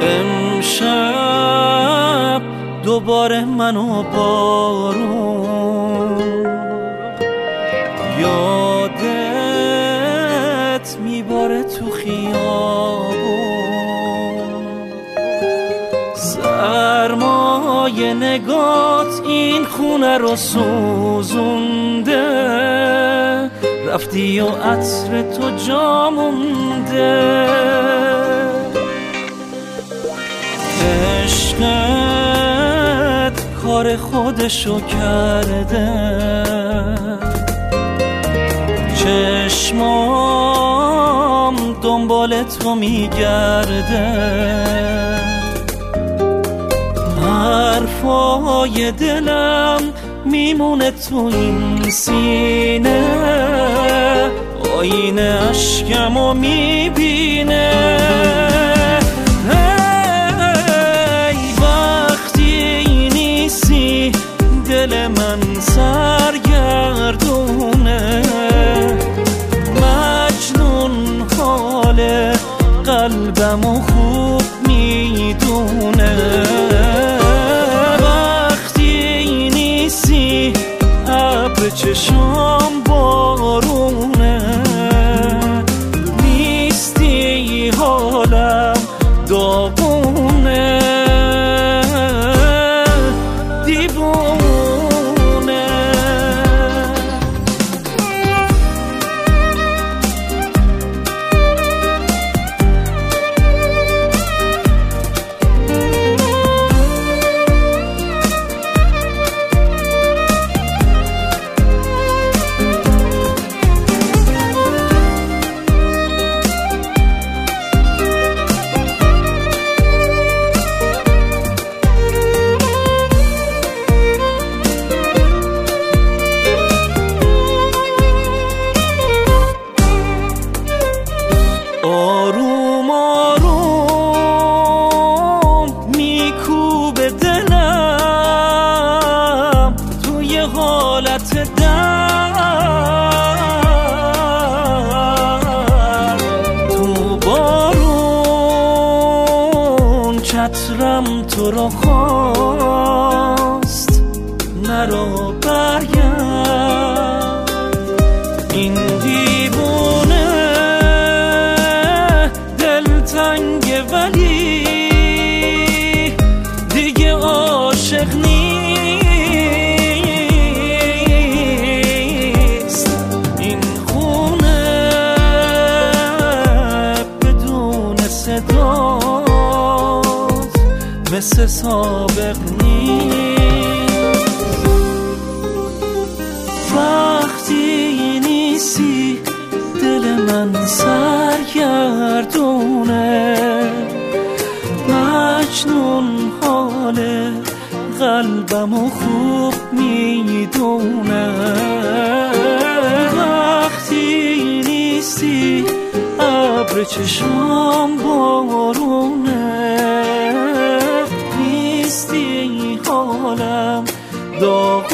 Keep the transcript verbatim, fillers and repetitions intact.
امشب دوباره منو بارون یادت میباره تو خیابون، سرمای نگات این خونه رو سوزونده، رفتی و عطر تو جا مونده. عشقت کار خودشو کرده، چشمام دنبال تو میگرده، حرفای دلم میمونه تو این سینه، آینه اشکمو میبینه. دل من سرگردونه، مجنون حال قلبمو خوب میدونه. وقتی نیستی ابر چشام بارونه، نیستی حالم داغونه. آروم آروم میکوبه دلم توی حالت درد، تو بارون چترم تو رو خواست نرو برگرد. این دیوونه تنگه ولی دیگه عاشق نیست. این خونه بدون صدات مثل سابق نیست. وقتی نیستی دل من سرگردونه، مجنون حال قلبمو خوب میدونه. وقتی نیستی ابر چشام بارونه، نیستی حالم داغ